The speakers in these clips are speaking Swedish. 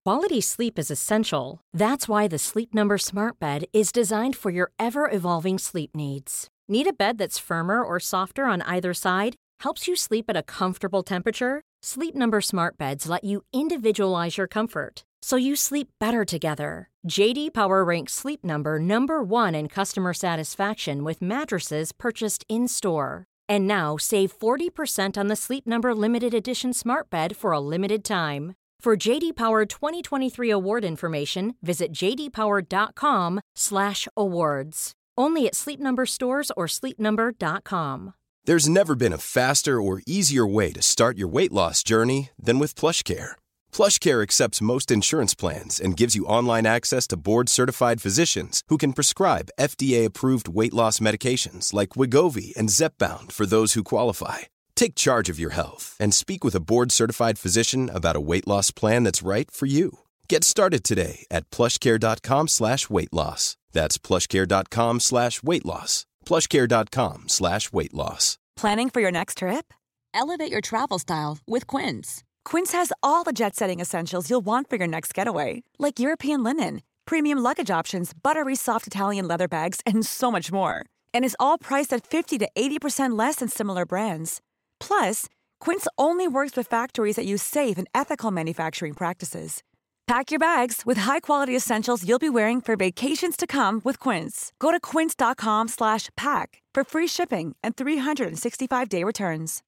Quality sleep is essential. That's why the Sleep Number Smart Bed is designed for your ever-evolving sleep needs. Need a bed that's firmer or softer on either side? Helps you sleep at a comfortable temperature? Sleep Number Smart Beds let you individualize your comfort, so you sleep better together. J.D. Power ranks Sleep Number number one in customer satisfaction with mattresses purchased in-store. And now, save 40% on the Sleep Number Limited Edition Smart Bed for a limited time. For J.D. Power 2023 award information, visit jdpower.com/awards. Only at Sleep Number stores or sleepnumber.com. There's never been a faster or easier way to start your weight loss journey than with PlushCare. PlushCare accepts most insurance plans and gives you online access to board-certified physicians who can prescribe FDA-approved weight loss medications like Wegovy and Zepbound for those who qualify. Take charge of your health and speak with a board-certified physician about a weight loss plan that's right for you. Get started today at plushcare.com/weight-loss. That's plushcare.com/weight-loss. plushcare.com/weight-loss. Planning for your next trip? Elevate your travel style with Quince. Quince has all the jet-setting essentials you'll want for your next getaway, like European linen, premium luggage options, buttery soft Italian leather bags, and so much more. And is all priced at 50 to 80% less than similar brands. Plus, Quince only works with factories that use safe and ethical manufacturing practices. Pack your bags with high-quality essentials you'll be wearing for vacations to come with Quince. Go to quince.com/pack for free shipping and 365-day returns.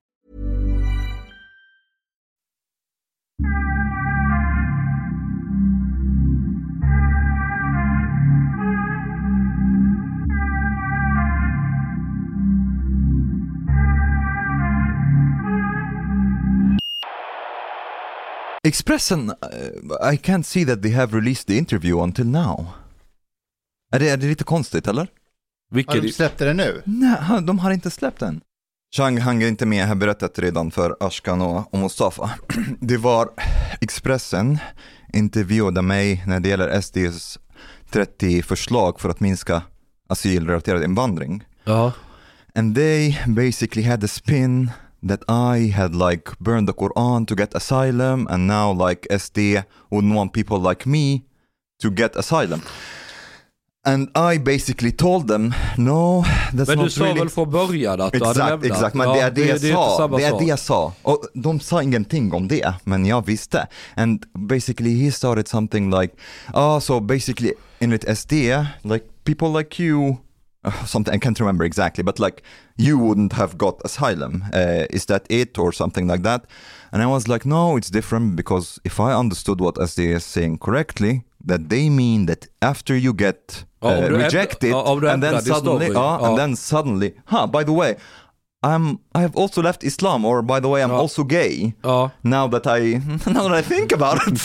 Expressen, I can't see that they have released the interview until now. Är det lite konstigt, eller? Har de släppte det nu? Nej, de har inte släppt den. Chang hänger inte med, jag har berättat redan för Ashkan och Mustafa. Det var Expressen intervjuade mig när det gäller SDs 30 förslag för att minska asylrelaterad invandring. Ja. And they basically had a spin that I had like burned the Quran to get asylum, and now like SD wouldn't want people like me to get asylum. And I basically told them, no, that's men not du sa really... väl från början att du hade lämnat? Exakt, men det är det jag sa. Och de sa ingenting om det, men jag visste. And basically he started something like, so basically enligt SD, like people like you, something I can't remember exactly, but like you wouldn't have got asylum. Is that it or something like that? And I was like, no, it's different, because if I understood what SD is saying correctly, that they mean that after you get rejected, and then suddenly, by the way, I have also left Islam, or by the way, I'm also gay. Now that I think about it.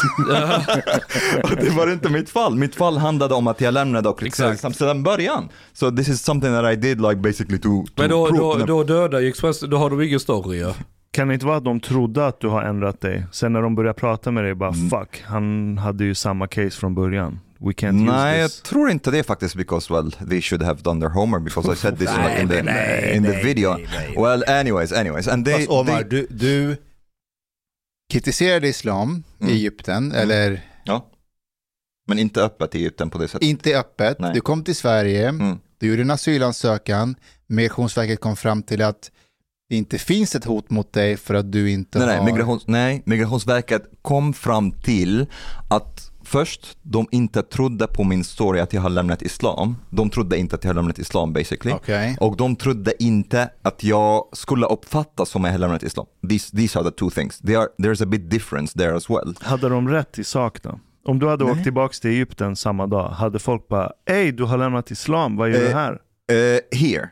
Det var inte mitt fall. Mitt fall handlade om att jag lämnade och kritiserade sedan början. So this is something that I did like basically to men då dödar ju Expressen, då har de ingen story. Ja. Kan det inte vara att de trodde att du har ändrat dig? Sen när de började prata med dig, bara fuck, han hade ju samma case från början. We can't use this. Nej, jag tror inte det faktiskt, because well, they should have done their homework, because I said this in the video. Well, anyways, and they... Omar, du kritiserade islam i Egypten, eller... Ja, men inte öppet i Egypten på det sättet. Inte öppet. Nej. Du kom till Sverige, du gjorde en asylansökan, Migrationsverket kom fram till att det inte finns ett hot mot dig för att du inte har... Migrationsverket kom fram till att först de inte trodde på min story att jag har lämnat islam. De trodde inte att jag har lämnat islam basically. Okay. Och de trodde inte att jag skulle uppfattas som jag har lämnat islam. These are the two things. There's a bit difference there as well. Hade de rätt i sak då? Om du hade åkt tillbaka till Egypten samma dag, hade folk bara, ey, du har lämnat islam, vad gör du här? Here,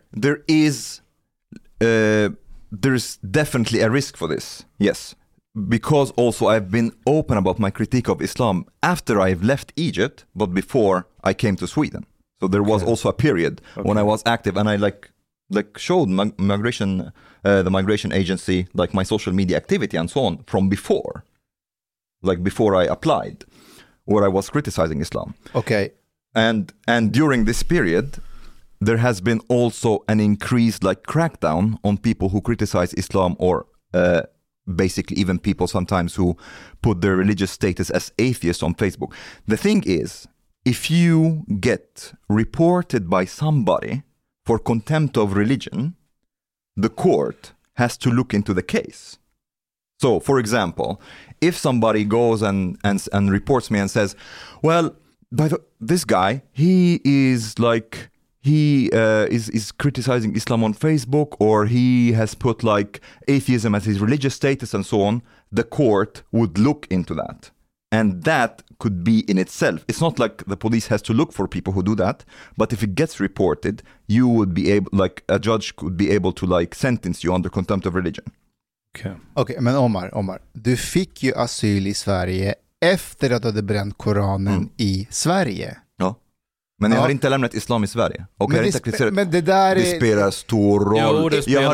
there's definitely a risk for this. Yes. Because also I've been open about my critique of Islam after I've left Egypt, but before I came to Sweden. So there was also a period when I was active, and I like showed the migration agency like my social media activity and so on from before, like before I applied, where I was criticizing Islam. Okay. And during this period, there has been also an increased like crackdown on people who criticize Islam or basically even people sometimes who put their religious status as atheists on Facebook. The thing is, if you get reported by somebody for contempt of religion, the court has to look into the case. So, for example, if somebody goes and reports me and says, well, this guy, he is like, he is criticizing Islam on Facebook, or he has put like atheism as his religious status and so on, the court would look into that. And that could be in itself. It's not like the police has to look for people who do that, but if it gets reported, you would be able, like a judge could be able to like sentence you under contempt of religion. Okej, men Omar, du fick ju asyl i Sverige efter att du hade bränt Koranen i Sverige. Ja. Men jag har inte lämnat islam i Sverige. Och men det där det spelar stor roll. Jo, det spelar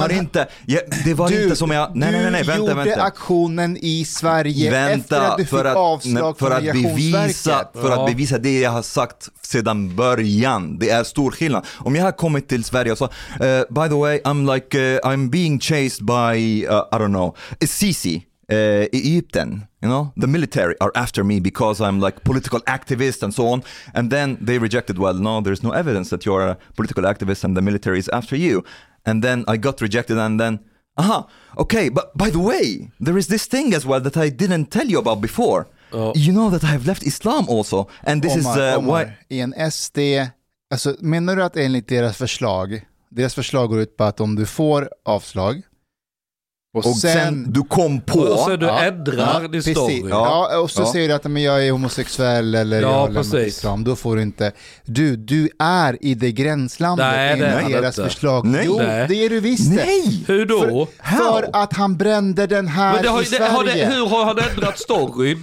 roll. Det var inte som jag... Nej, vänta. Du gjorde aktionen i Sverige efter att du fick avslag från Migrationsverket. För att bevisa det jag har sagt sedan början. Det är stor skillnad. Om jag har kommit till Sverige och så... by the way, I'm being chased by, I don't know, Sisi. Egypten, you know, the military are after me because I'm like political activist and so on, and then they rejected, well, no, there's no evidence that you're a political activist and the military is after you. And then I got rejected, and then okay, but by the way, there is this thing as well that I didn't tell you about before. You know that I have left Islam also, and this Omar, why i en SD, alltså menar du att enligt deras förslag går ut på att om du får avslag och sen du kom på och så du ändrar din story. Ja, och så säger du att men jag är homosexuell eller jag har lämnat islam, då får du inte. Du är i det gränslandet enligt deras förslag. Nej. Jo, det är du visst. Nej. Hur då? För att han brände den här i Sverige. Hur har han ändrat storyn?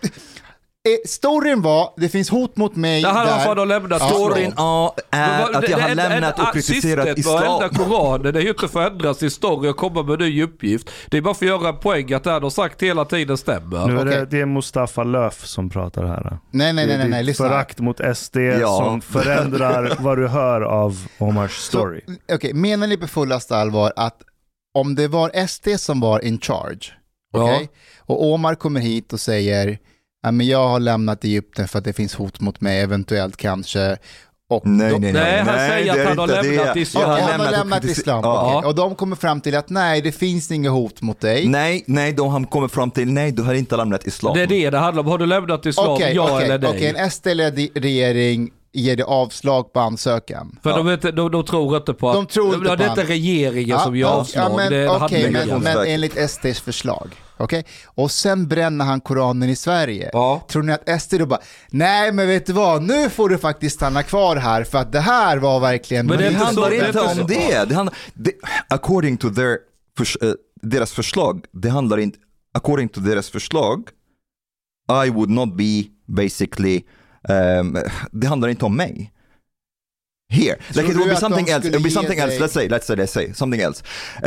Storyn var, det finns hot mot mig där. Han har lämnat storyn är att jag har lämnat och kritiserat islam. Koranen, det är ju inte för att ändra sin story och komma med ny uppgift. Det är bara för att göra en poäng att det han har sagt hela tiden stämmer. Nu är det är Mustafa Löf som pratar här. Nej, lyssna. Förakt mot SD som förändrar vad du hör av Omars story. Okej, menar ni på fullaste allvar att om det var SD som var in charge, och Omar kommer hit och säger men jag har lämnat Egypten för att det finns hot mot mig, eventuellt kanske. Och nej, han säger att han har lämnat islam. Han har lämnat islam. Och de kommer fram till att nej, det finns inget hot mot dig. Nej, de kommer fram till nej, du har inte lämnat islam. Det är det handlar om. Har du lämnat islam, eller nej? Okej, en SD-ledd regering ger det avslag på ansökan. För de tror inte på att... Det är inte regeringen som gör avslag. Men enligt SDs förslag. Okay? Och sen bränner han Koranen i Sverige. Tror ni att SD då bara, nej men vet du vad, nu får du faktiskt stanna kvar här för att det här var verkligen... Men det handlar inte om det. According to deras förslag, det handlar inte... According to deras förslag, I would not be basically... det handlar inte om mig. Here, like it will be something else. It will be something else. Let's say something else.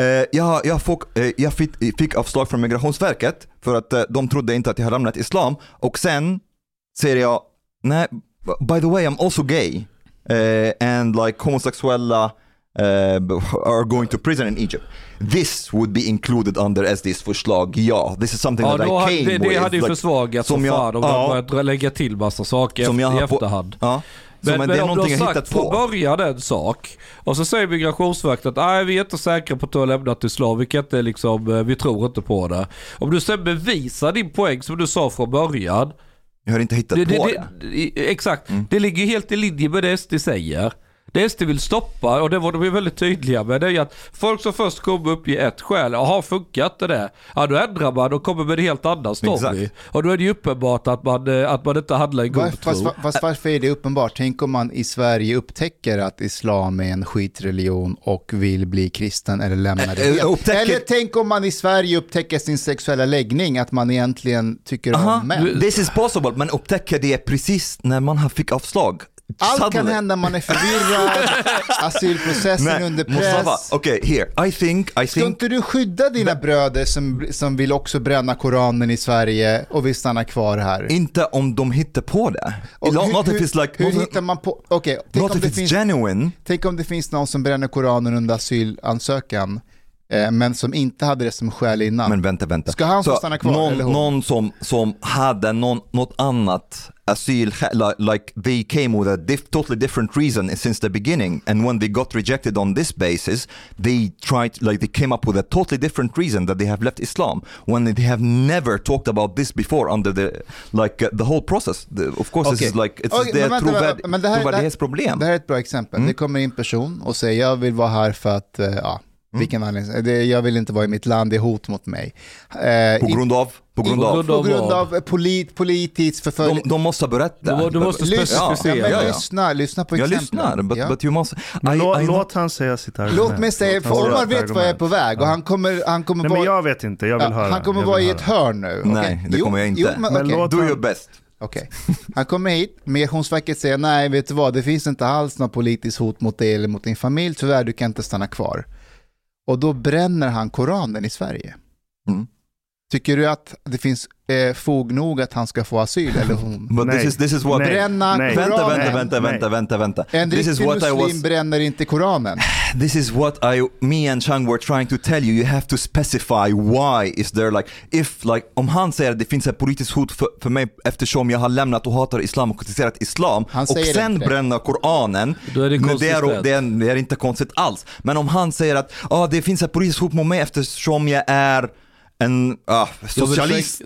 Jag fick avslag från Migrationsverket för att de trodde inte att jag hade lämnat islam. Och sen säger jag, nej, by the way, I'm also gay, and like homosexuella are going to prison in Egypt. This would be included under SD's förslag. This is something that I came with. Det hade ju försvagat som fan om de börjat lägga till massa saker i efterhand. Men det är om du har sagt från början en sak och så säger Migrationsverket att vi är inte säkra på att du har lämnat islam, vi tror inte på det. Om du sen bevisar din poäng som du sa från början, jag har inte hittat på det. Exakt, det ligger helt i linje med det SD säger. Det SD vill stoppa, och det var de väldigt tydliga med, det är att folk som först kommer upp i ett skäl, har funkat det, då ändrar man och kommer med en helt annan story. Exakt. Och då är det ju uppenbart att man inte handlar i god tro. Fast varför är det uppenbart? Tänk om man i Sverige upptäcker att islam är en skitreligion och vill bli kristen eller lämna det helt. Eller tänk om man i Sverige upptäcker sin sexuella läggning, att man egentligen tycker om män. This is possible, men upptäcker det precis när man fick avslag. Allt kan hända, man är förvirrad, asylprocessen under press. Okej, here. I think Ska inte du skydda dina bröder som vill också bränna Koranen i Sverige och vill stanna kvar här? Inte om de hittar på det. Hur hittar man på... Okej, tänk om det finns någon som bränner Koranen under asylansökan. men som inte hade det som skäl innan. Men vänta. Ska han få stanna kvar? Någon som hade något annat asyl, like they came with a totally different reason since the beginning, and when they got rejected on this basis, they came up with a totally different reason that they have left Islam, when they have never talked about this before under the whole process. Of course, this is trovärdighetsproblem. Det här är ett bra exempel. Det kommer en person och säger jag vill vara här för att vilken anledning? Jag vill inte vara i mitt land, det är hot mot mig. På grund av politiskt förföljd. De måste berätta. Du måste specificera. Lyssna på exempel. Jag lyssnar, but you must... Låt han säga sitt argument. Låt mig säga, för Omar vet vad jag är på väg och han kommer vara... Men jag vet inte, jag vill höra. Han kommer vara i ett hörn nu. Nej, det kommer jag inte. Men do your best. Okej. Han kommer hit, Migrationsverket säger nej, vet du vad, det finns inte alls något politiskt hot mot dig eller mot din familj, tyvärr du kan inte stanna kvar. Och då bränner han Koranen i Sverige. Tycker du att det finns fog nog att han ska få asyl eller hon? But this is what... Bränna Koranen. Vänta. En riktig muslim bränner inte Koranen. This is what me and Chang were trying to tell you. You have to specify why is there om han säger att det finns ett politiskt hot för mig eftersom jag har lämnat och hatar islam och kritiserat islam och sen bränner Koranen, då är det är inte konstigt alls. Men om han säger att det finns ett politiskt hot mot mig eftersom jag är en socialist,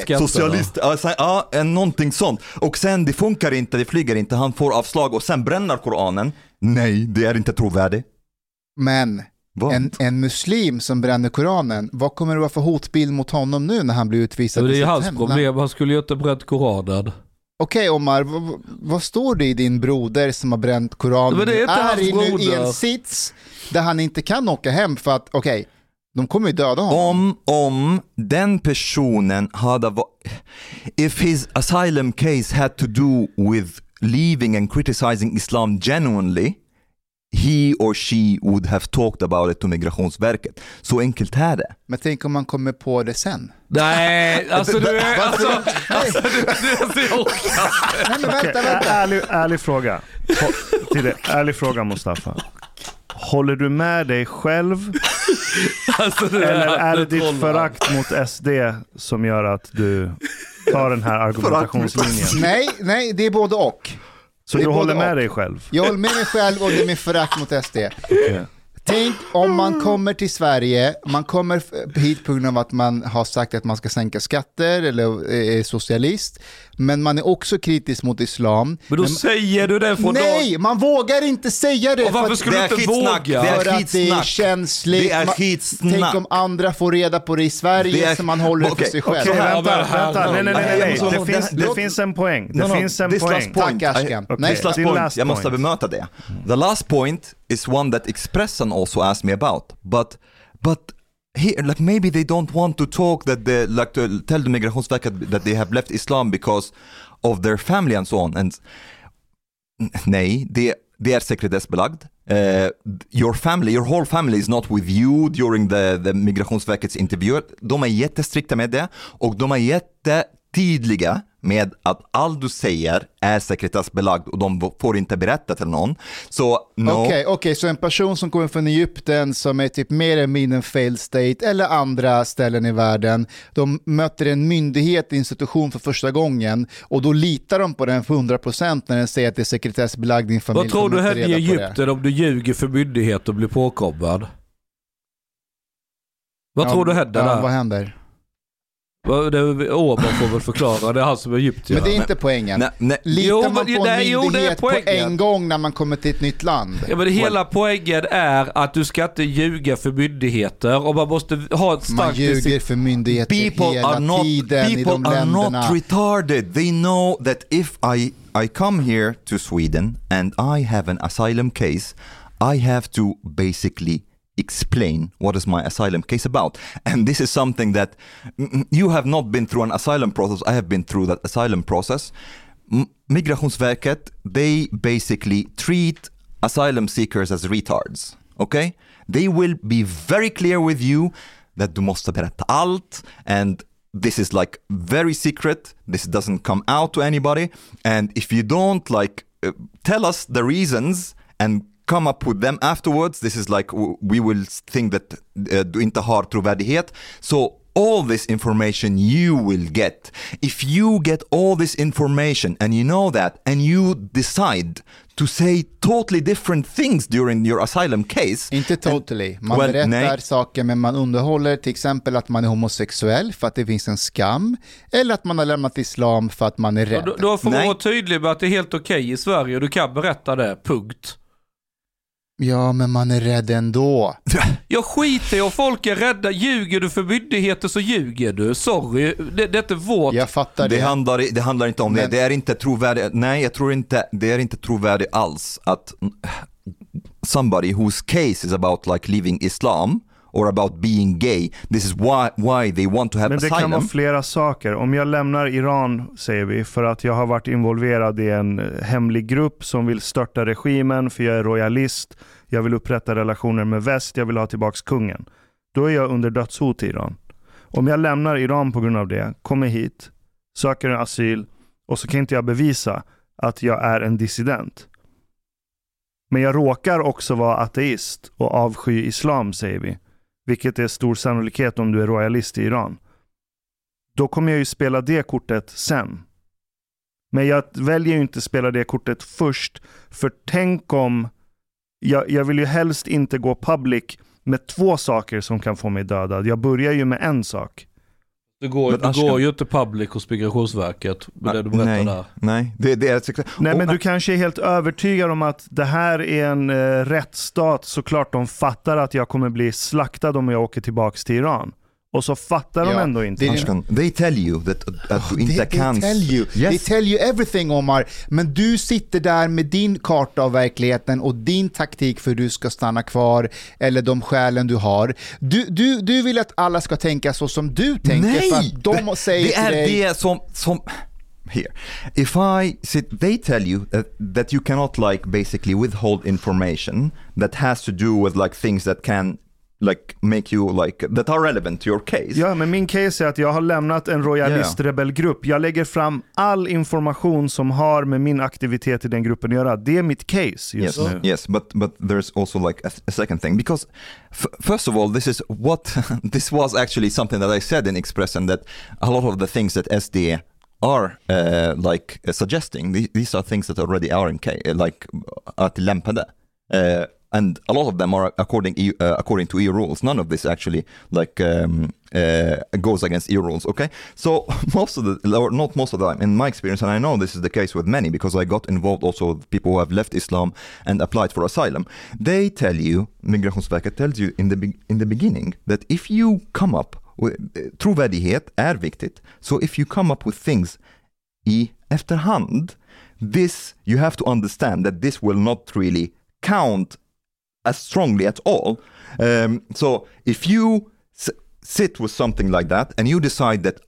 någonting sånt, och sen det funkar inte, det flyger inte, han får avslag och sen bränner Koranen. Nej, det är inte trovärdigt. Men en muslim som bränner Koranen, vad kommer det vara för hotbild mot honom nu när han blir utvisad? Det är hans problem, han skulle ju inte bränt Koranen. Okej, Omar, vad står det i din broder som har bränt Koranen? Men det är inte hans broder. I en sits där han inte kan åka hem för att, de kommer ju döda honom. Om den personen if his asylum case had to do with leaving and criticizing Islam genuinely, he or she would have talked about it to Migrationsverket. Så enkelt är det. Men tänk om man kommer på det sen. Nej, alltså du är vänta. Ärlig fråga. Ärlig fråga, Mustafa. Håller du med dig själv? Eller är det ditt förakt mot SD som gör att du tar den här argumentationslinjen? Nej, det är både och. Så du håller med dig själv? Jag håller med mig själv och det är min förakt mot SD. Okay. Tänk om man kommer till Sverige, man kommer hit på grund av att man har sagt att man ska sänka skatter eller är socialist, men man är också kritisk mot islam. Men då säger du det från Nej, man vågar inte säga det. Och varför skulle du inte våga? För att det är känsligt. Det är skitsnack. Tänk om andra får reda på det i Sverige så man håller det för sig själv. Vänta. Nej. Det finns en poäng. Det finns en poäng. Tack, Ashkan. Jag måste bemöta det. The last point is one that Expressen also asked me about, but here, maybe they don't want to talk that to tell the Migrationsverket that they have left Islam because of their family and so on. And nej, det är sekretessbelagd. Your whole family is not with you during the Migrationsverkets intervju. De är jättestrikta med det och de är jättetydliga med att allt du säger är sekretessbelagd och de får inte berätta till någon. Så Okej, så en person som kommer från Egypten som är typ mer eller mindre en failed state eller andra ställen i världen, de möter en myndighet, institution för första gången och då litar de på den för 100% när den säger att det är sekretessbelagd din familj. Vad tror du händer i Egypten om du ljuger för myndighet och blir påkommad? Vad tror du händer där? Vad händer? Åman får väl förklara, det är han som är Egypten. Men det är inte poängen. Litar man på en myndighet på en gång när man kommer till ett nytt land? Ja, men hela poängen är att du ska inte ljuga för myndigheter och man måste ha ett starkt... Man ljuger för myndigheter hela tiden i de länderna. People are not retarded. They know that if I come here to Sweden and I have an asylum case, I have to basically explain what is my asylum case about. And this is something that you have not been through an asylum process. I have been through that asylum process. Migrationsverket, they basically treat asylum seekers as retards. Okay? They will be very clear with you that du måste berätta allt, and this is like very secret. This doesn't come out to anybody. And if you don't tell us the reasons and come up with them afterwards, this is like we will think that du inte har trovärdighet. So all this information you will get. If you get all this information and you know that and you decide to say totally different things during your asylum case. Inte totally. Man berättar saker men man underhåller till exempel att man är homosexuell för att det finns en skam. Eller att man har lämnat islam för att man är rädd. Då får man vara tydlig med att det är helt okej i Sverige och du kan berätta det, punkt. Ja, men man är rädd ändå. Jag skiter i om folk är rädda. Ljuger du för myndigheter så ljuger du. Sorry, det är inte vårt. Jag fattar det. Det handlar inte om det. Det är inte trovärdigt. Nej, jag tror inte. Det är inte trovärdigt alls att somebody whose case is about like leaving Islam or about being gay, this is why they want to have asylum. Men det kan vara flera saker. Om jag lämnar Iran, säger vi, för att jag har varit involverad i en hemlig grupp som vill störta regimen, för jag är royalist, jag vill upprätta relationer med väst, jag vill ha tillbaks kungen. Då är jag under dödshot i Iran. Om jag lämnar Iran på grund av det, kommer hit, söker en asyl och så kan inte jag bevisa att jag är en dissident. Men jag råkar också vara ateist och avsky islam, säger vi. Vilket är stor sannolikhet om du är royalist i Iran. Då kommer jag ju spela det kortet sen. Men jag väljer ju inte spela det kortet först. För tänk om... Jag vill ju helst inte gå public med 2 saker som kan få mig dödad. Jag börjar ju med en sak. Du går ju inte public hos Migrationsverket med det du berättar där. Nej, det är... Nej, men du kanske är helt övertygad om att det här är en rättsstat. Såklart de fattar att jag kommer bli slaktad om jag åker tillbaka till Iran. Och så fattar de ändå inte. They tell you that du inte kan... They tell you everything, Omar. Men du sitter där med din karta av verkligheten och din taktik för du ska stanna kvar eller de skälen du har. Du vill att alla ska tänka så som du tänker. Nej, för att de säger det är till dig... det som... Here, if I sit, they tell you that you cannot like basically withhold information that has to do with like things that can like make you like that are relevant to your case. Ja, men min case är att jag har lämnat en royalist-rebellgrupp. Jag lägger fram all information som har med min aktivitet i den gruppen att göra. Det är mitt case just nu. Yes, but there's also like a second thing because first of all, this was actually something that I said in Expressen, that a lot of the things that SD are suggesting, these are things that already are in like at lämpade. And a lot of them are according to EU rules. None of this actually goes against EU rules. Okay, so not most of the time, in my experience, and I know this is the case with many because I got involved also with people who have left Islam and applied for asylum. They tell you, Migrationsverket tells you in the beginning that if you come up with trovärdighet är viktigt. So if you come up with things i efterhand, this you have to understand that this will not really count as strongly at all. So if you sit with something like that and you decide that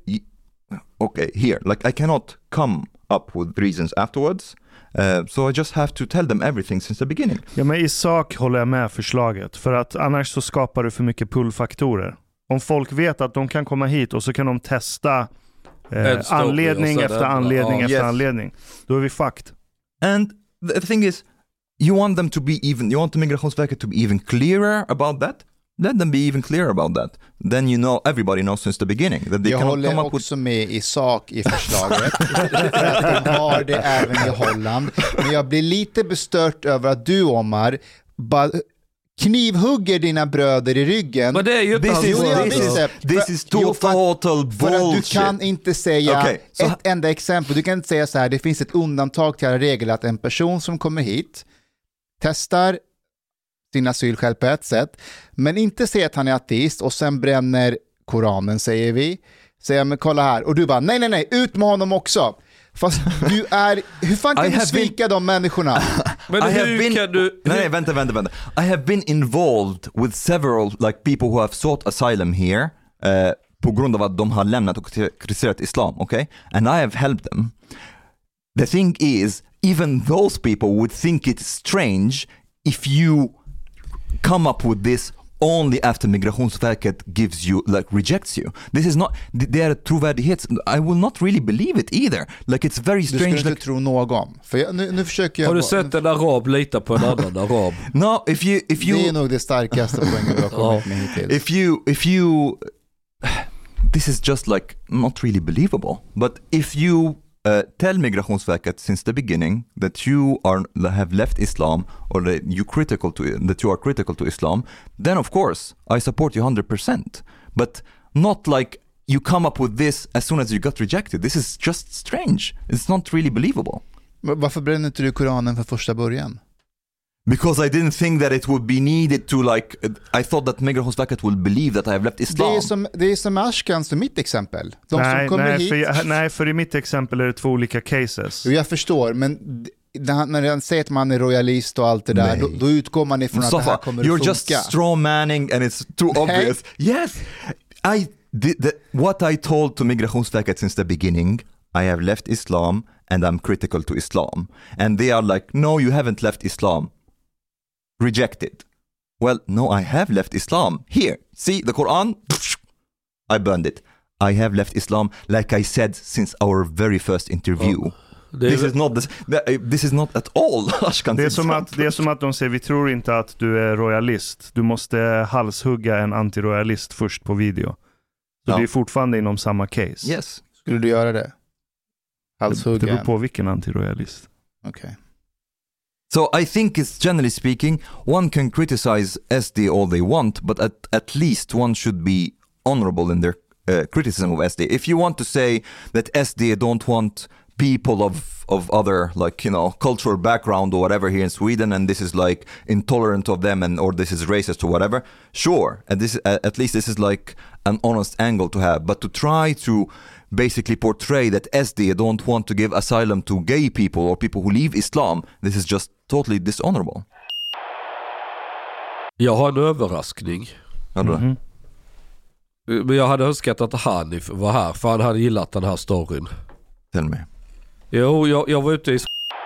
I cannot come up with reasons afterwards, so I just have to tell them everything since the beginning. Ja, men i sak håller jag med förslaget, för att annars så skapar du för mycket pullfaktorer. Om folk vet att de kan komma hit och så kan de testa anledning efter anledning efter anledning, då är vi fucked. And the thing is, you want the Migrationsverket to be even clearer about that? Let them be even clearer about that. Then everybody knows since the beginning that they jag cannot come up with... Jag håller också med i sak i förslaget. För att de har det även i Holland. Men jag blir lite bestört över att du, Omar, knivhugger dina bröder i ryggen. Men det är ju this is total bullshit. För att du kan inte säga ett enda exempel. Du kan inte säga så här: det finns ett undantag till regel att en person som kommer hit testar sin asylskäl på ett sätt, men inte säga att han är ateist och sen bränner Koranen, säger vi. Säger men kolla här, och du bara nej, ut med honom också. Fast du är, hur fan kan du svika de människorna? Men hur kan du... Nej, vänta. I have been involved with several people who have sought asylum here på grund av att de har lämnat och kritiserat islam, okay? And I have helped them. The thing is, even those people would think it's strange if you come up with this only after Migrationsverket gives you, like, rejects you. This is not, they are trovärdighet. I will not really believe it either. Like, it's very strange. Du skulle inte tro någon. För nu försöker jag... Har du sett en arab lita på en annan arab? No, if you... Det är nog det starkaste poängen du har kommit med hittills. If you... This is just like not really believable. But if you tell Migrationsverket since the beginning that you have left Islam, or that you are critical to Islam, then of course I support you 100%. But not like you come up with this as soon as you got rejected. This is just strange. It's not really believable. Varför bränner inte du Koranen för första början? Because I didn't think that it would be needed to, like, I thought that Migrationsverket will believe that I have left Islam. Det är som Ashkans och mitt exempel. För i mitt exempel är det två olika cases. Jag förstår, men när han säger att man är royalist och allt det där, då utgår man ifrån att det här kommer att funka. You're just strawmanning and it's too obvious. Yes, what I told to Migrationsverket since the beginning, I have left Islam and I'm critical to Islam. And they are like, no, you haven't left Islam. Rejected. Well, no, I have left Islam. Here, see the Quran? I burned it. I have left Islam, like I said since our very first interview. This is not at all. Det är som att de säger, vi tror inte att du är royalist. Du måste halshugga en antiroyalist först på video. Så det är fortfarande inom samma case. Yes. Skulle du göra det? Halshugga? Det beror på vilken antiroyalist. Okej. Okay. So I think it's generally speaking, one can criticize SD all they want, but at least one should be honorable in their criticism of SD. If you want to say that SD don't want people of other, like, you know, cultural background or whatever here in Sweden, and this is like intolerant of them, or this is racist or whatever, sure, and this at least this is like an honest angle to have. But to try to basically portray that SD don't want to give asylum to gay people or people who leave Islam, this is just totally dishonorable. Jag har en överraskning. Mm-hmm. Men jag hade önskat att Hanif var här, för han hade gillat den här storyn. Tell me. Jo, jag var ute i...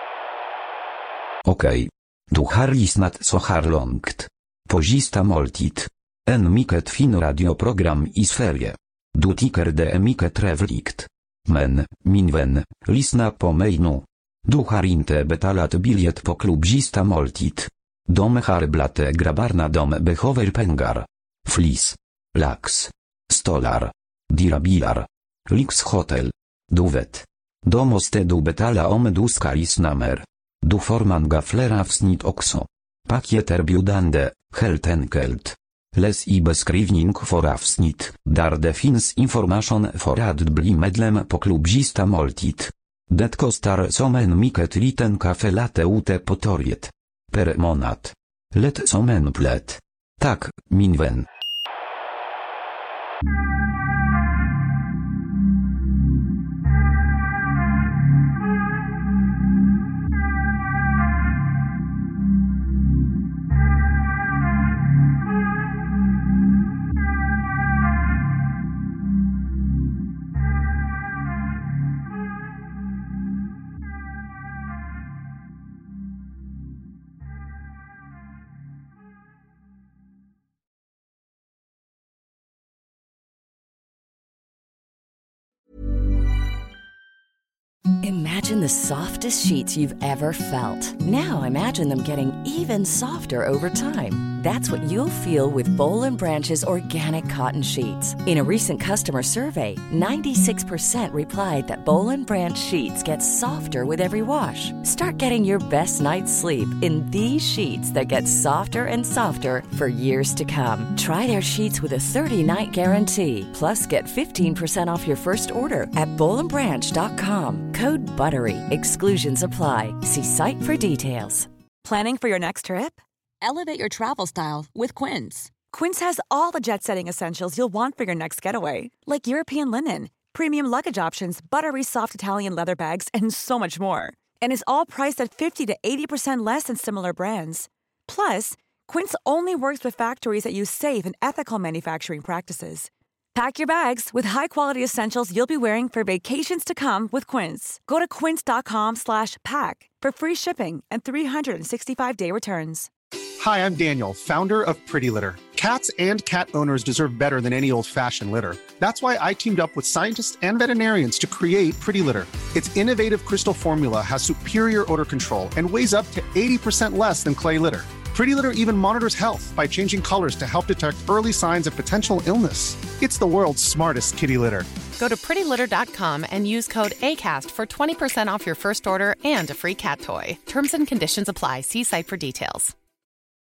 Okej. Du har lyssnat så här långt. På sista måltid. En mycket fin radioprogram i Sverige. Du tycker det är mycket trevligt. Men, min vän, lyssna på mig nu. Du har inte betalat biljett på klubb sista måltid. De har blate grabbarna, de behöver pengar. Flis. Lax. Stolar. Dirabilar. Lyxhotel. Du vet. Då måste du betala om du ska lyssna mer. Du får många fler avsnitt också. Pakieterbjudande, helt enkelt. Läs i beskrivning för avsnitt, där det finns information för att bli medlem på klubb sista måltid. Det kostar som en mycket liten kaffelatte ute på torget. Per månad. Lätt som en plätt. Tack, min vän. Imagine the softest sheets you've ever felt. Now imagine them getting even softer over time. That's what you'll feel with Boll & Branch's organic cotton sheets. In a recent customer survey, 96% replied that Boll & Branch sheets get softer with every wash. Start getting your best night's sleep in these sheets that get softer and softer for years to come. Try their sheets with a 30-night guarantee. Plus, get 15% off your first order at bollandbranch.com. Code BUTTERY. Exclusions apply. See site for details. Planning for your next trip? Elevate your travel style with Quince. Quince has all the jet-setting essentials you'll want for your next getaway, like European linen, premium luggage options, buttery soft Italian leather bags, and so much more. And is all priced at 50 to 80% less than similar brands. Plus, Quince only works with factories that use safe and ethical manufacturing practices. Pack your bags with high-quality essentials you'll be wearing for vacations to come with Quince. Go to quince.com/pack for free shipping and 365-day returns. Hi, I'm Daniel, founder of Pretty Litter. Cats and cat owners deserve better than any old-fashioned litter. That's why I teamed up with scientists and veterinarians to create Pretty Litter. Its innovative crystal formula has superior odor control and weighs up to 80% less than clay litter. Pretty Litter even monitors health by changing colors to help detect early signs of potential illness. It's the world's smartest kitty litter. Go to prettylitter.com and use code ACAST for 20% off your first order and a free cat toy. Terms and conditions apply. See site for details.